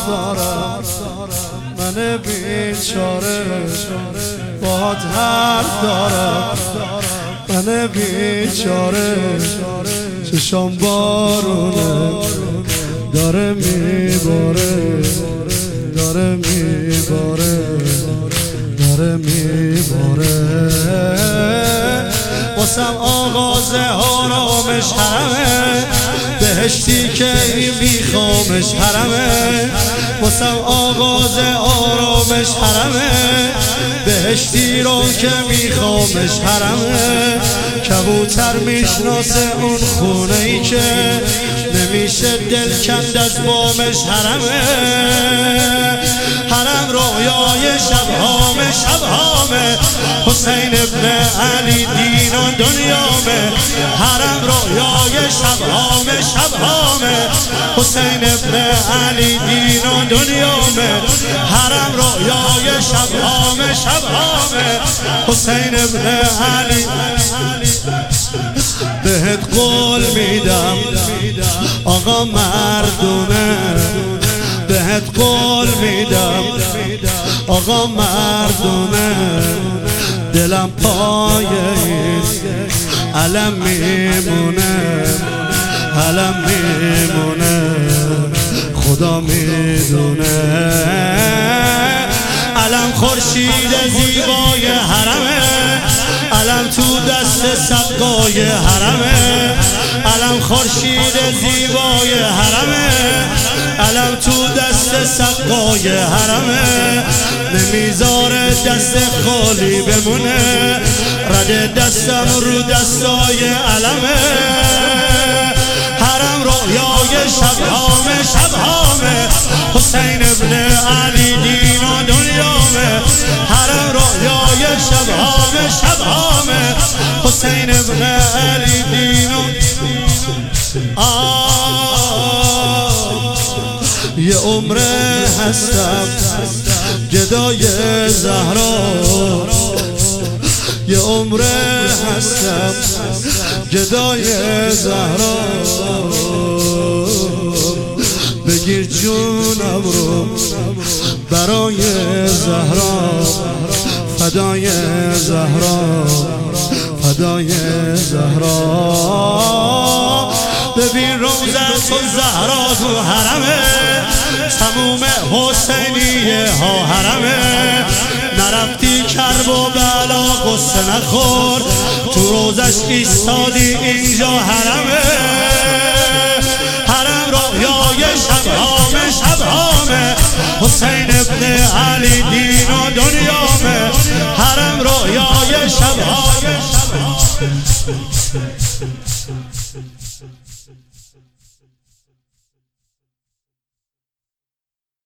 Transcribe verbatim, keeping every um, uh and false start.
دارم من بیچاره باهات حرف دارم من بیچاره چشام بارونه داره میباره داره میباره داره میباره واسم آغاز آرامش حرمه بهشتی که میخوامش حرمه واسم آغاز آرامش حرمه بهشتی رو که میخوامش حرمه کبوتر میشناسه اون خونه ای که نمیشه دل کند از بامش حرمه حرم رویای شبهامه شبهامه حسین ابن علی دین و دنیامه حرم رویای شبهامه شبهامه حسین ابن علی دین و دنیامه حرم رویای شبهامه شبهامه حسین ابن علی بهت قول میدم آقا مردونه بهت قول میدم آقا مردونه دلم پای علم میمونه علم میمونه خدا میدونه علم خورشید زیبای حرمه علم تو دست صدقای حرمه علم خورشید زیبای حرمه علم تو دست صدقای حرمه نمیذاره دست خالی بمونه رد دستم رو دستای علمه حرم رویای شبهامه شبهامه حسین ابن علی دین و دنیامه حرم رویای شبهامه شبهامه حسین ابن علی دین و یه عمره هستم گدای زهرا یه عمره هستم گدای زهرا بگیر جونم رو برای زهرا فدای زهرا فدای زهرا ببین روزت و زهرا تو حرمه تموم حسینیه ها حرمه نرفتی کرب و بلا قصه نخور تو روزش ایستادی اینجا حرمه حرم رویای شبهامه شبهامه حسین ابن علی دین و دنیامه حرم رویای شبهامه شبهامه